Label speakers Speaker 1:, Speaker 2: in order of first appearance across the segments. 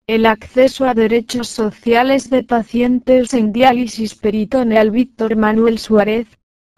Speaker 1: El acceso a derechos sociales de pacientes en diálisis peritoneal. Víctor Manuel Suárez.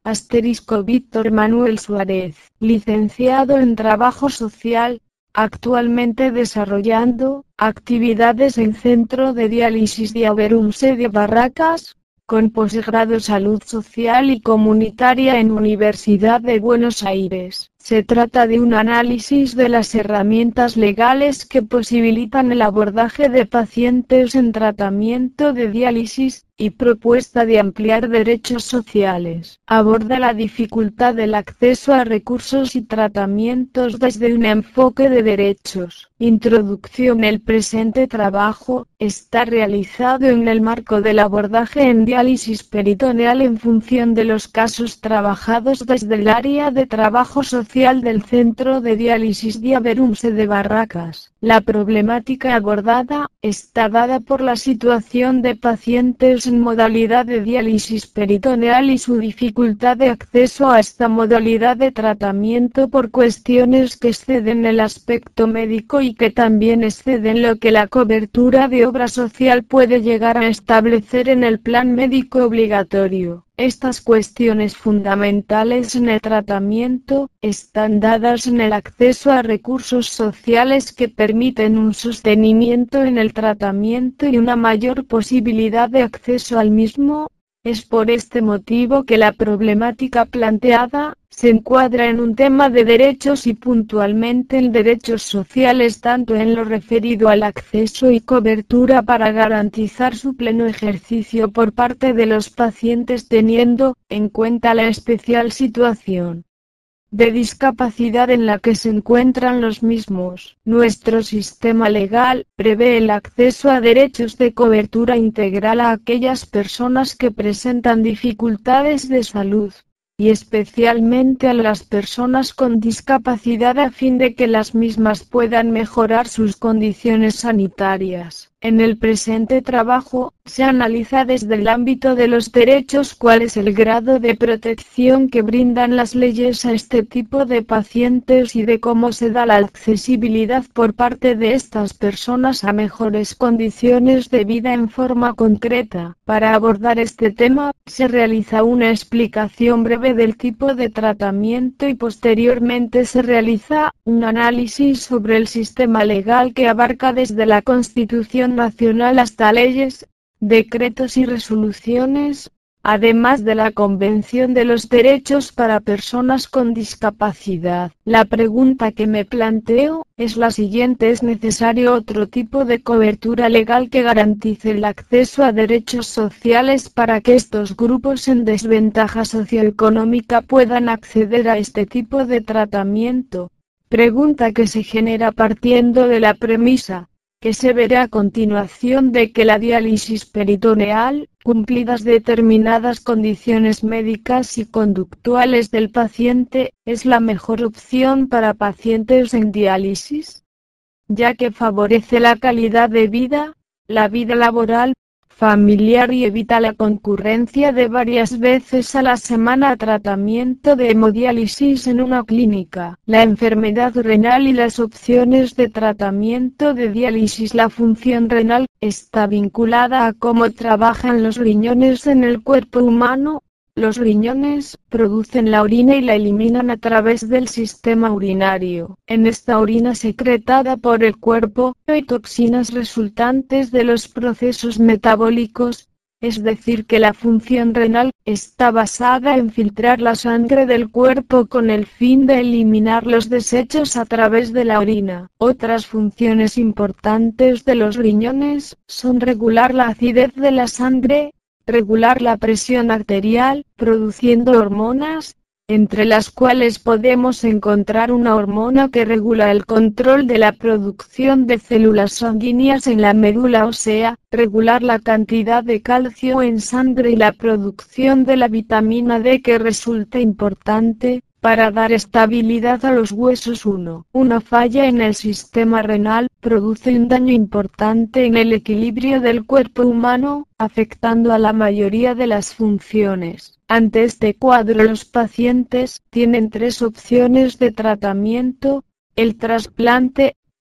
Speaker 1: Víctor Manuel Suárez, licenciado en Trabajo Social, actualmente desarrollando actividades en Centro de Diálisis de Averumse de Barracas, con posgrado Salud Social y Comunitaria en Universidad de Buenos Aires. Se trata de un análisis de las herramientas legales que posibilitan el abordaje de pacientes en tratamiento de diálisis, y propuesta de ampliar derechos sociales. Aborda la dificultad del acceso a recursos y tratamientos desde un enfoque de derechos. Introducción. El presente trabajo está realizado en el marco del abordaje en diálisis peritoneal en función de los casos trabajados desde el área de trabajo social del Centro de Diálisis de Averumse de Barracas. La problemática abordada está dada por la situación de pacientes en modalidad de diálisis peritoneal y su dificultad de acceso a esta modalidad de tratamiento por cuestiones que exceden el aspecto médico y que también exceden lo que la cobertura de obra social puede llegar a establecer en el plan médico obligatorio. Estas cuestiones fundamentales en el tratamiento están dadas en el acceso a recursos sociales que permiten un sostenimiento en el tratamiento y una mayor posibilidad de acceso al mismo. Es por este motivo que la problemática planteada se encuadra en un tema de derechos y puntualmente en derechos sociales, tanto en lo referido al acceso y cobertura para garantizar su pleno ejercicio por parte de los pacientes, teniendo en cuenta la especial situación de discapacidad en la que se encuentran los mismos. Nuestro sistema legal prevé el acceso a derechos de cobertura integral a aquellas personas que presentan dificultades de salud, y especialmente a las personas con discapacidad, a fin de que las mismas puedan mejorar sus condiciones sanitarias. En el presente trabajo, se analiza desde el ámbito de los derechos cuál es el grado de protección que brindan las leyes a este tipo de pacientes y de cómo se da la accesibilidad por parte de estas personas a mejores condiciones de vida en forma concreta. Para abordar este tema, se realiza una explicación breve del tipo de tratamiento y posteriormente se realiza un análisis sobre el sistema legal que abarca desde la Constitución Nacional hasta leyes, decretos y resoluciones, además de la Convención de los Derechos para Personas con Discapacidad. La pregunta que me planteo es la siguiente: ¿es necesario otro tipo de cobertura legal que garantice el acceso a derechos sociales para que estos grupos en desventaja socioeconómica puedan acceder a este tipo de tratamiento? Pregunta que se genera partiendo de la premisa que se verá a continuación de que la diálisis peritoneal, cumplidas determinadas condiciones médicas y conductuales del paciente, es la mejor opción para pacientes en diálisis, ya que favorece la calidad de vida, la vida laboral, familiar y evita la concurrencia de varias veces a la semana a tratamiento de hemodiálisis en una clínica. La enfermedad renal y las opciones de tratamiento de diálisis. La función renal está vinculada a cómo trabajan los riñones en el cuerpo humano. Los riñones producen la orina y la eliminan a través del sistema urinario. En esta orina secretada por el cuerpo, hay toxinas resultantes de los procesos metabólicos, es decir que la función renal está basada en filtrar la sangre del cuerpo con el fin de eliminar los desechos a través de la orina. Otras funciones importantes de los riñones son regular la acidez de la sangre, regular la presión arterial, produciendo hormonas, entre las cuales podemos encontrar una hormona que regula el control de la producción de células sanguíneas en la médula ósea, regular la cantidad de calcio en sangre y la producción de la vitamina D, que resulta importante para dar estabilidad a los huesos. Una falla en el sistema renal produce un daño importante en el equilibrio del cuerpo humano, afectando a la mayoría de las funciones. Ante este cuadro, los pacientes tienen tres opciones de tratamiento: el trasplante,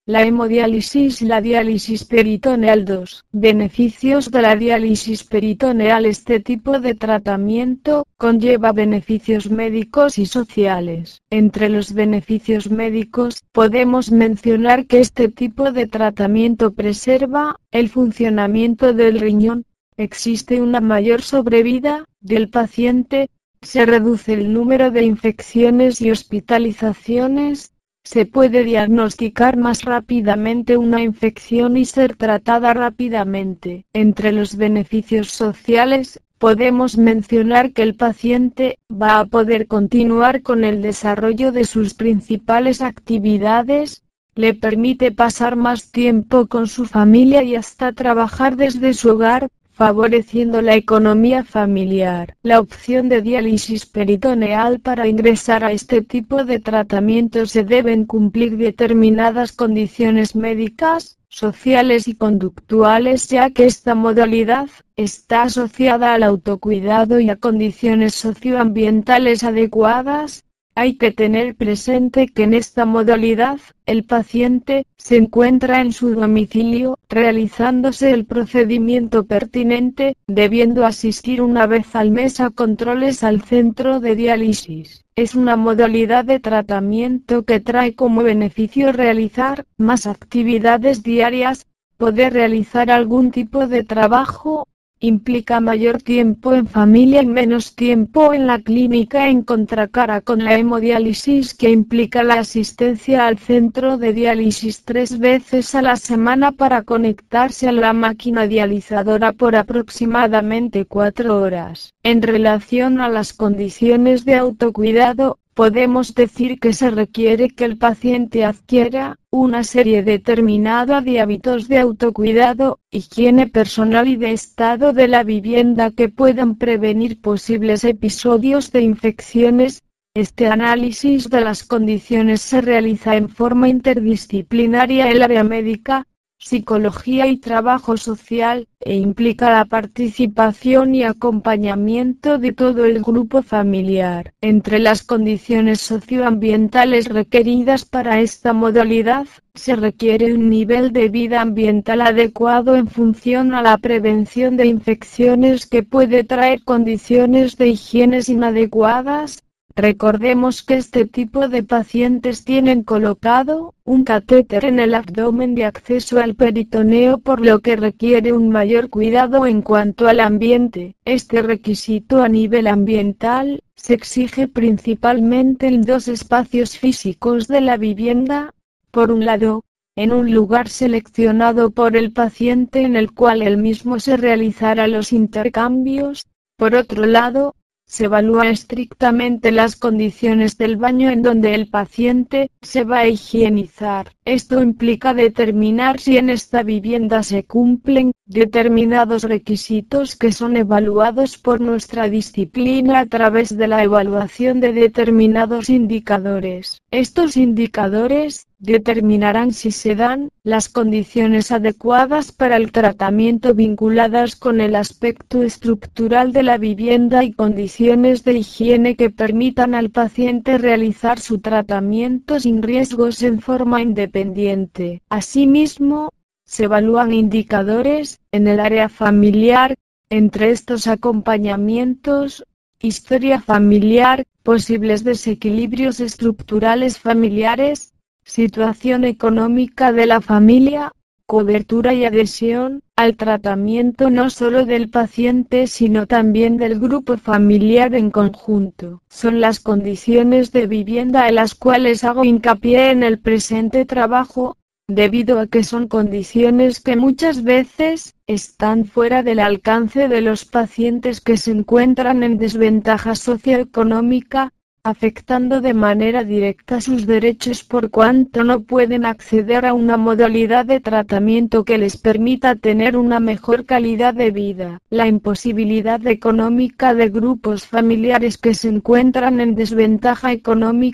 Speaker 1: La hemodiálisis y la diálisis peritoneal. 2. Beneficios de la diálisis peritoneal. Este tipo de tratamiento conlleva beneficios médicos y sociales. Entre los beneficios médicos, podemos mencionar que este tipo de tratamiento preserva el funcionamiento del riñón, existe una mayor sobrevida del paciente, se reduce el número de infecciones y hospitalizaciones, se puede diagnosticar más rápidamente una infección y ser tratada rápidamente. Entre los beneficios sociales, podemos mencionar que el paciente va a poder continuar con el desarrollo de sus principales actividades, le permite pasar más tiempo con su familia y hasta trabajar desde su hogar, favoreciendo la economía familiar. La opción de diálisis peritoneal. Para ingresar a este tipo de tratamiento se deben cumplir determinadas condiciones médicas, sociales y conductuales, ya que esta modalidad está asociada al autocuidado y a condiciones socioambientales adecuadas. Hay que tener presente que en esta modalidad, el paciente se encuentra en su domicilio, realizándose el procedimiento pertinente, debiendo asistir una vez al mes a controles al centro de diálisis. Es una modalidad de tratamiento que trae como beneficio realizar más actividades diarias, poder realizar algún tipo de trabajo, implica mayor tiempo en familia y menos tiempo en la clínica, en contracara con la hemodiálisis, que implica la asistencia al centro de diálisis 3 veces a la semana para conectarse a la máquina dializadora por aproximadamente 4 horas. En relación a las condiciones de autocuidado, podemos decir que se requiere que el paciente adquiera una serie determinada de hábitos de autocuidado, higiene personal y de estado de la vivienda que puedan prevenir posibles episodios de infecciones. Este análisis de las condiciones se realiza en forma interdisciplinaria en el área médica, psicología y trabajo social, e implica la participación y acompañamiento de todo el grupo familiar. Entre las condiciones socioambientales requeridas para esta modalidad, se requiere un nivel de vida ambiental adecuado en función a la prevención de infecciones que puede traer condiciones de higiene inadecuadas. Recordemos que este tipo de pacientes tienen colocado un catéter en el abdomen de acceso al peritoneo, por lo que requiere un mayor cuidado en cuanto al ambiente. Este requisito a nivel ambiental se exige principalmente en 2 espacios físicos de la vivienda. Por un lado, en un lugar seleccionado por el paciente en el cual él mismo se realizará los intercambios. Por otro lado, se evalúan estrictamente las condiciones del baño en donde el paciente se va a higienizar. Esto implica determinar si en esta vivienda se cumplen determinados requisitos que son evaluados por nuestra disciplina a través de la evaluación de determinados indicadores. Estos indicadores determinarán si se dan las condiciones adecuadas para el tratamiento vinculadas con el aspecto estructural de la vivienda y condiciones de higiene que permitan al paciente realizar su tratamiento sin riesgos en forma independiente. Asimismo, se evalúan indicadores en el área familiar, entre estos acompañamientos, historia familiar, posibles desequilibrios estructurales familiares, situación económica de la familia, cobertura y adhesión al tratamiento no solo del paciente sino también del grupo familiar en conjunto. Son las condiciones de vivienda en las cuales hago hincapié en el presente trabajo, debido a que son condiciones que muchas veces están fuera del alcance de los pacientes que se encuentran en desventaja socioeconómica, afectando de manera directa sus derechos por cuanto no pueden acceder a una modalidad de tratamiento que les permita tener una mejor calidad de vida. La imposibilidad económica de grupos familiares que se encuentran en desventaja económica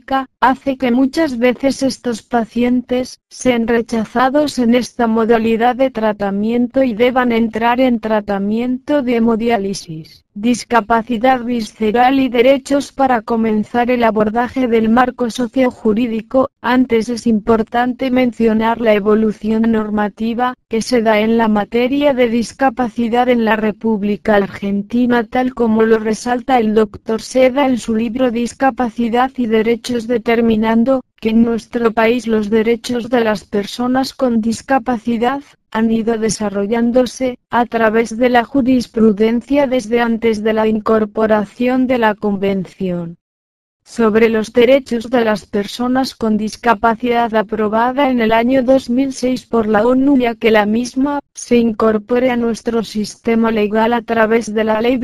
Speaker 1: hace que muchas veces estos pacientes sean rechazados en esta modalidad de tratamiento y deban entrar en tratamiento de hemodiálisis. Discapacidad visceral y derechos. Para comenzar el abordaje del marco sociojurídico, antes es importante mencionar la evolución normativa que se da en la materia de discapacidad en la República Argentina, tal como lo resalta el Dr. Seda en su libro Discapacidad y Derechos, determinando que en nuestro país los derechos de las personas con discapacidad han ido desarrollándose a través de la jurisprudencia desde antes de la incorporación de la Convención sobre los Derechos de las Personas con Discapacidad, aprobada en el año 2006 por la ONU, ya que la misma se incorpore a nuestro sistema legal a través de la Ley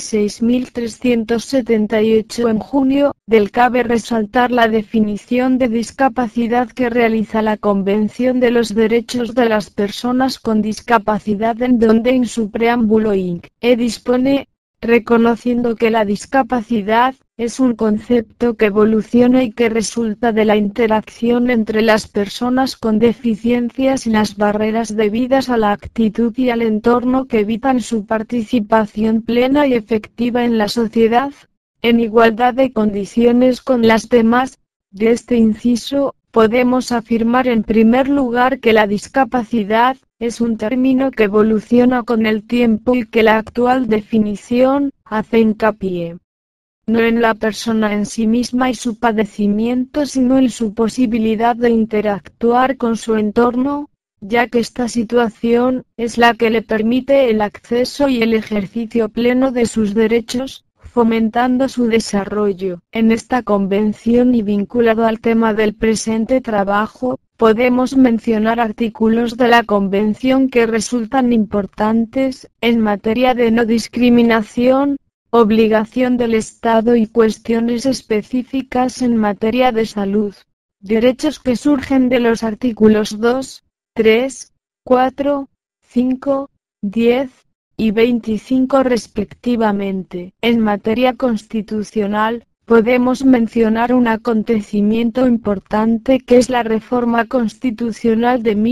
Speaker 1: 26.378 en junio del. Cabe resaltar la definición de discapacidad que realiza la Convención de los Derechos de las Personas con Discapacidad, en donde en su preámbulo dispone, reconociendo que la discapacidad es un concepto que evoluciona y que resulta de la interacción entre las personas con deficiencias y las barreras debidas a la actitud y al entorno que evitan su participación plena y efectiva en la sociedad, en igualdad de condiciones con las demás. De este inciso, podemos afirmar en primer lugar que la discapacidad es un término que evoluciona con el tiempo y que la actual definición hace hincapié no en la persona en sí misma y su padecimiento, sino en su posibilidad de interactuar con su entorno, ya que esta situación es la que le permite el acceso y el ejercicio pleno de sus derechos, fomentando su desarrollo. En esta convención y vinculado al tema del presente trabajo, podemos mencionar artículos de la convención que resultan importantes en materia de no discriminación, obligación del Estado y cuestiones específicas en materia de salud. Derechos que surgen de los artículos 2, 3, 4, 5, 10 y 25 respectivamente. En materia constitucional, podemos mencionar un acontecimiento importante que es la reforma constitucional de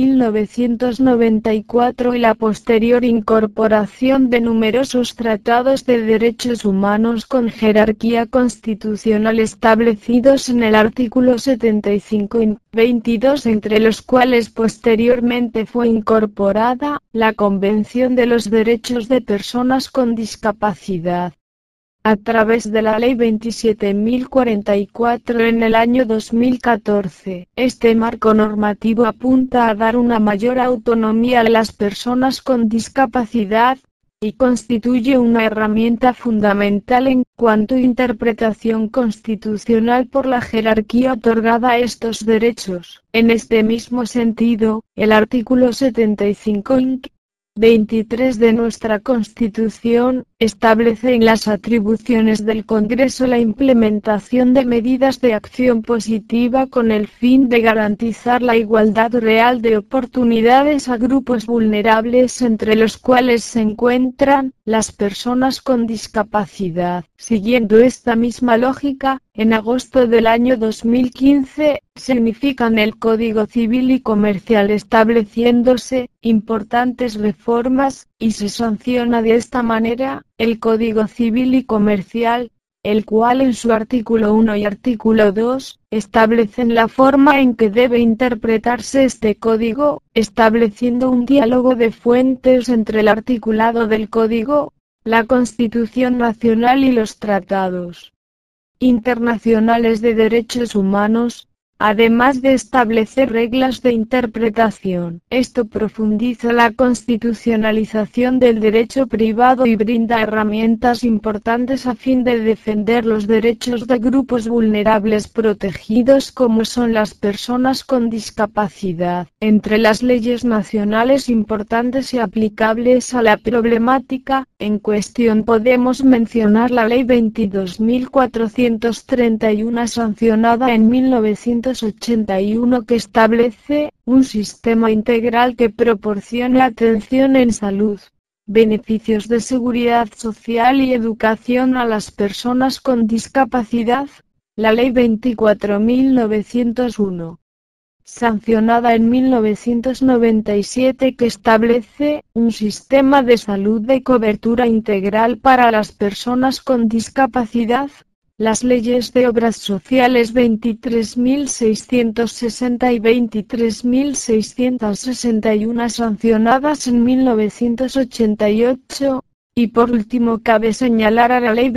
Speaker 1: 1994 y la posterior incorporación de numerosos tratados de derechos humanos con jerarquía constitucional establecidos en el artículo 75 y 22, entre los cuales posteriormente fue incorporada la Convención de los Derechos de Personas con Discapacidad a través de la Ley 27.044 en el año 2014. Este marco normativo apunta a dar una mayor autonomía a las personas con discapacidad, y constituye una herramienta fundamental en cuanto a interpretación constitucional por la jerarquía otorgada a estos derechos. En este mismo sentido, el artículo 75 inc. 23 de nuestra Constitución, establece en las atribuciones del Congreso la implementación de medidas de acción positiva con el fin de garantizar la igualdad real de oportunidades a grupos vulnerables, entre los cuales se encuentran las personas con discapacidad. Siguiendo esta misma lógica, en agosto del año 2015, se unifican el Código Civil y Comercial, estableciéndose importantes reformas, y se sanciona de esta manera el Código Civil y Comercial, el cual en su artículo 1 y artículo 2, establecen la forma en que debe interpretarse este código, estableciendo un diálogo de fuentes entre el articulado del código, la Constitución Nacional y los tratados internacionales de derechos humanos, además de establecer reglas de interpretación. Esto profundiza la constitucionalización del derecho privado y brinda herramientas importantes a fin de defender los derechos de grupos vulnerables protegidos como son las personas con discapacidad. Entre las leyes nacionales importantes y aplicables a la problemática en cuestión podemos mencionar la Ley 22.431 sancionada en 1981, que establece un sistema integral que proporciona atención en salud, beneficios de seguridad social y educación a las personas con discapacidad. la Ley 24.901, sancionada en 1997, que establece un sistema de salud de cobertura integral para las personas con discapacidad. Las leyes de obras sociales 23.660 y 23.661, sancionadas en 1988. Y por último cabe señalar a la Ley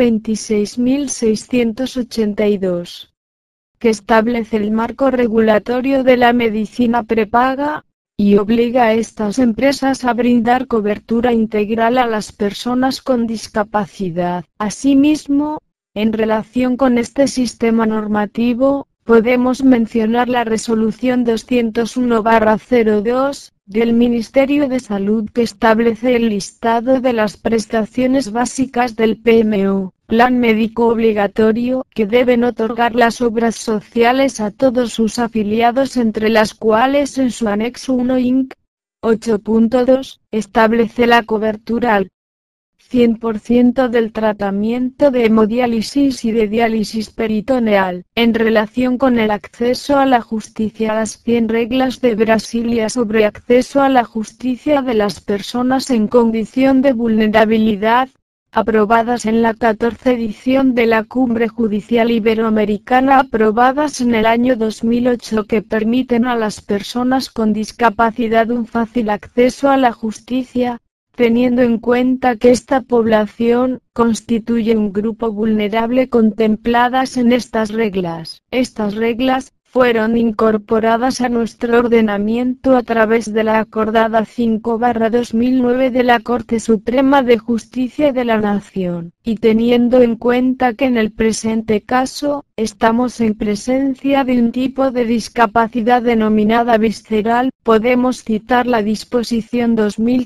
Speaker 1: 26.682, que establece el marco regulatorio de la medicina prepaga, y obliga a estas empresas a brindar cobertura integral a las personas con discapacidad. Asimismo, en relación con este sistema normativo, podemos mencionar la Resolución 201/02, del Ministerio de Salud, que establece el listado de las prestaciones básicas del PMO, Plan Médico Obligatorio, que deben otorgar las obras sociales a todos sus afiliados, entre las cuales en su anexo 1 Inc. 8.2, establece la cobertura al 100% del tratamiento de hemodiálisis y de diálisis peritoneal. En relación con el acceso a la justicia, las 100 reglas de Brasilia sobre acceso a la justicia de las personas en condición de vulnerabilidad, aprobadas en la 14ª edición de la Cumbre Judicial Iberoamericana, aprobadas en el año 2008, que permiten a las personas con discapacidad un fácil acceso a la justicia, teniendo en cuenta que esta población constituye un grupo vulnerable, contempladas en estas reglas. Estas reglas fueron incorporadas a nuestro ordenamiento a través de la acordada 5/2009 de la Corte Suprema de Justicia de la Nación, y teniendo en cuenta que en el presente caso, estamos en presencia de un tipo de discapacidad denominada visceral, podemos citar la disposición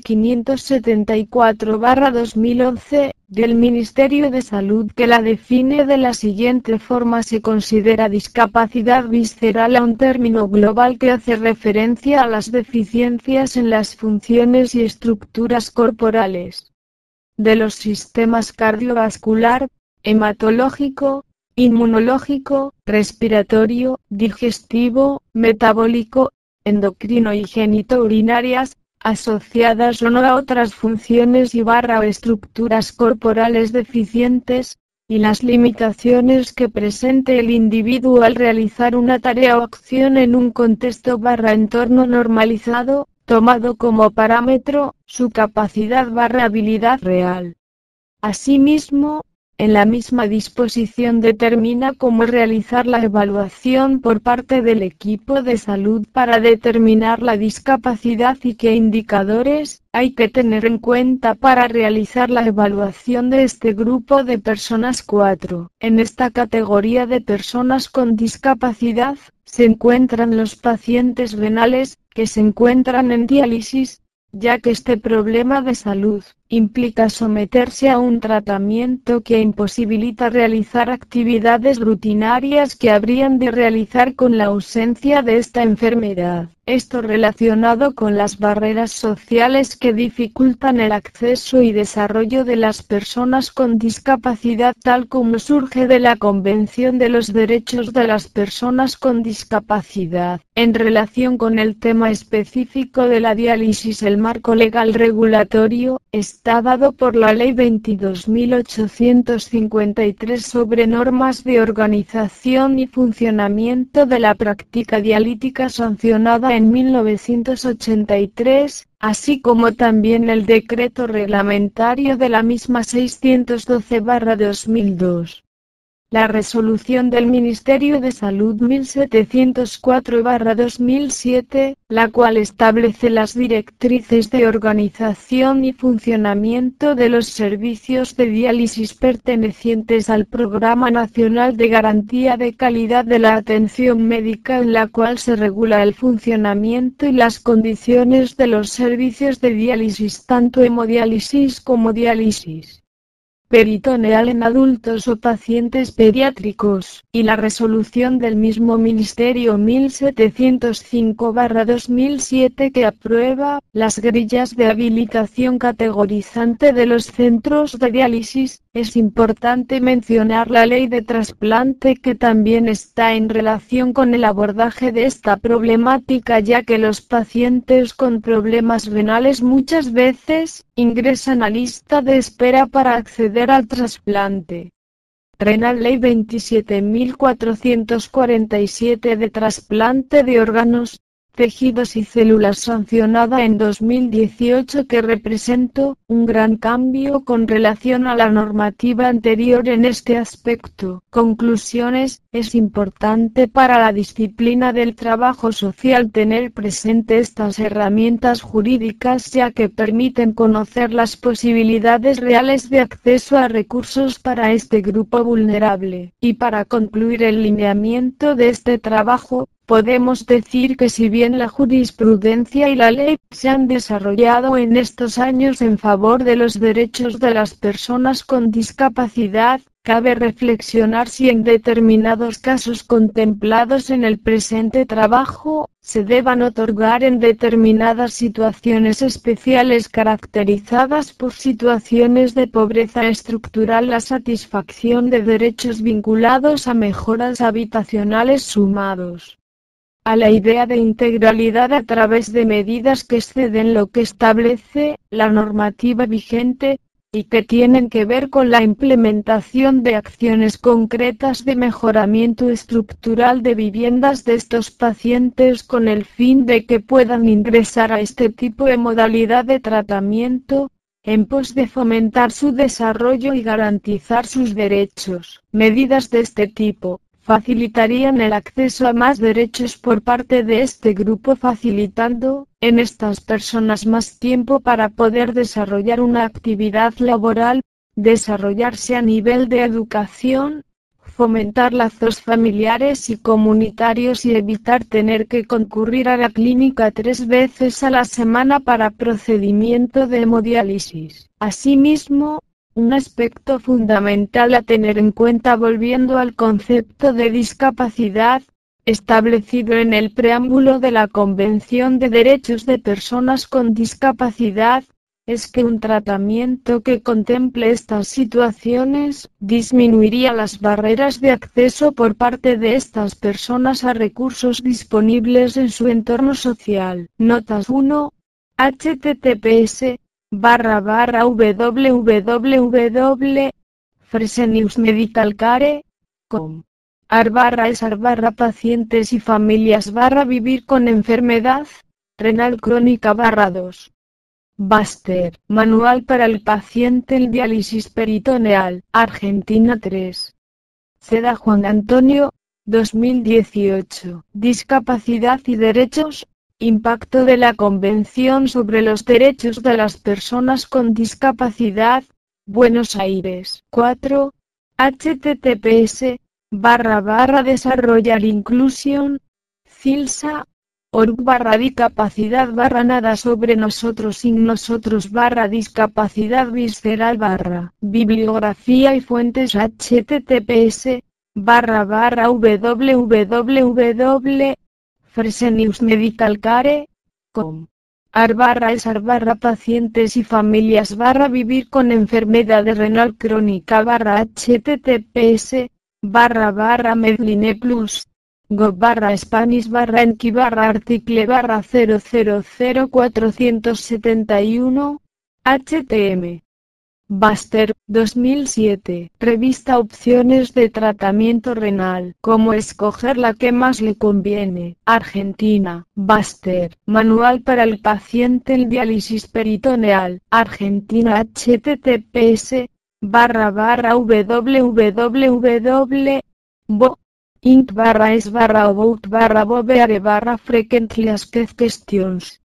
Speaker 1: 2574/2011, del Ministerio de Salud, que la define de la siguiente forma: se considera discapacidad visceral a un término global que hace referencia a las deficiencias en las funciones y estructuras corporales de los sistemas cardiovascular, hematológico, inmunológico, respiratorio, digestivo, metabólico, endocrino y genitourinarias, asociadas o no a otras funciones o estructuras corporales deficientes, y las limitaciones que presente el individuo al realizar una tarea o acción en un contexto entorno normalizado, tomado como parámetro su capacidad habilidad real. Asimismo, en la misma disposición determina cómo realizar la evaluación por parte del equipo de salud para determinar la discapacidad y qué indicadores hay que tener en cuenta para realizar la evaluación de este grupo de personas. 4. En esta categoría de personas con discapacidad, se encuentran los pacientes renales, que se encuentran en diálisis, ya que este problema de salud implica someterse a un tratamiento que imposibilita realizar actividades rutinarias que habrían de realizar con la ausencia de esta enfermedad. Esto relacionado con las barreras sociales que dificultan el acceso y desarrollo de las personas con discapacidad, tal como surge de la Convención de los Derechos de las Personas con Discapacidad. En relación con el tema específico de la diálisis, el marco legal regulatorio está dado por la Ley 22.853 sobre normas de organización y funcionamiento de la práctica dialítica, sancionada en 1983, así como también el decreto reglamentario de la misma 612/2002. La resolución del Ministerio de Salud 1704/2007, la cual establece las directrices de organización y funcionamiento de los servicios de diálisis pertenecientes al Programa Nacional de Garantía de Calidad de la Atención Médica, en la cual se regula el funcionamiento y las condiciones de los servicios de diálisis, tanto hemodiálisis como diálisis. peritoneal en adultos o pacientes pediátricos, y la resolución del mismo Ministerio 1705/2007 que aprueba las grillas de habilitación categorizante de los centros de diálisis. Es importante mencionar la ley de trasplante, que también está en relación con el abordaje de esta problemática, ya que los pacientes con problemas renales muchas veces ingresan a lista de espera para acceder al trasplante. Renal Ley 27.447 de trasplante de órganos, tejidos y células, sancionada en 2018, que representó un gran cambio con relación a la normativa anterior en este aspecto. Conclusiones: es importante para la disciplina del trabajo social tener presente estas herramientas jurídicas, ya que permiten conocer las posibilidades reales de acceso a recursos para este grupo vulnerable. Y para concluir el lineamiento de este trabajo, podemos decir que si bien la jurisprudencia y la ley se han desarrollado en estos años en favor de los derechos de las personas con discapacidad, cabe reflexionar si en determinados casos contemplados en el presente trabajo, se deban otorgar en determinadas situaciones especiales caracterizadas por situaciones de pobreza estructural la satisfacción de derechos vinculados a mejoras habitacionales sumados a la idea de integralidad a través de medidas que exceden lo que establece la normativa vigente, y que tienen que ver con la implementación de acciones concretas de mejoramiento estructural de viviendas de estos pacientes con el fin de que puedan ingresar a este tipo de modalidad de tratamiento, en pos de fomentar su desarrollo y garantizar sus derechos. Medidas de este tipo facilitarían el acceso a más derechos por parte de este grupo, facilitando en estas personas más tiempo para poder desarrollar una actividad laboral, desarrollarse a nivel de educación, fomentar lazos familiares y comunitarios y evitar tener que concurrir a la clínica 3 veces a la semana para procedimiento de hemodiálisis. Asimismo, un aspecto fundamental a tener en cuenta, volviendo al concepto de discapacidad, establecido en el preámbulo de la Convención de Derechos de Personas con Discapacidad, es que un tratamiento que contemple estas situaciones disminuiría las barreras de acceso por parte de estas personas a recursos disponibles en su entorno social. Notas 1. https://www.freseniusmedicalcare.com /es/pacientes y familias /vivir con enfermedad renal crónica /2 Baster, Manual para el paciente en diálisis peritoneal, Argentina 3. Seda Juan Antonio, 2018. Discapacidad y derechos, impacto de la Convención sobre los Derechos de las Personas con Discapacidad, Buenos Aires. 4. https://desarrollar inclusión, CILSA, org/discapacidad/nada sobre nosotros sin nosotros/discapacidad visceral/ bibliografía y fuentes https://www.freseniusmedicalcare.com /es/pacientes y familias /vivir con enfermedad renal crónica https://medlineplus go/spanish/enki/article/000471 htm Baster, 2007. Revista Opciones de tratamiento renal. Cómo escoger la que más le conviene. Argentina. Baster, Manual para el paciente en diálisis peritoneal. Argentina. https://www.bo.int/es/about/boveare/frequently asked questions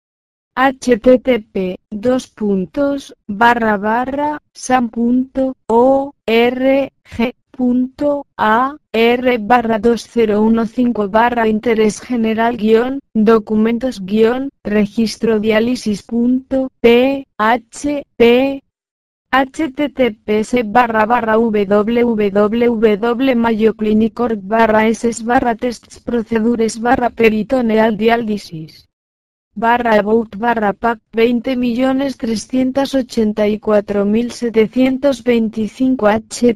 Speaker 1: http://sam.org.ar/2015/interés general documentos registro diálisis.php https://www.mayoclinic.org/ss/tests/procedures/peritoneal diálisis /about/pac 20.384.725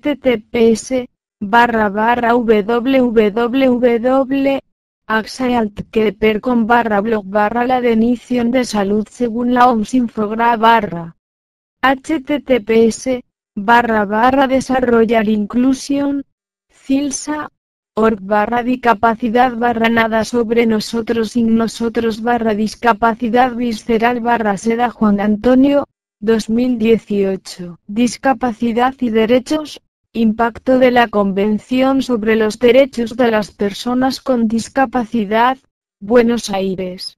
Speaker 1: https://www.axealth.com/blog/ la definición de salud según la OMS https://desarrollar inclusión CILSA.org/discapacidad/nada sobre nosotros sin nosotros/discapacidad visceral/seda Juan Antonio, 2018. Discapacidad y derechos. Impacto de la Convención sobre los Derechos de las Personas con Discapacidad, Buenos Aires.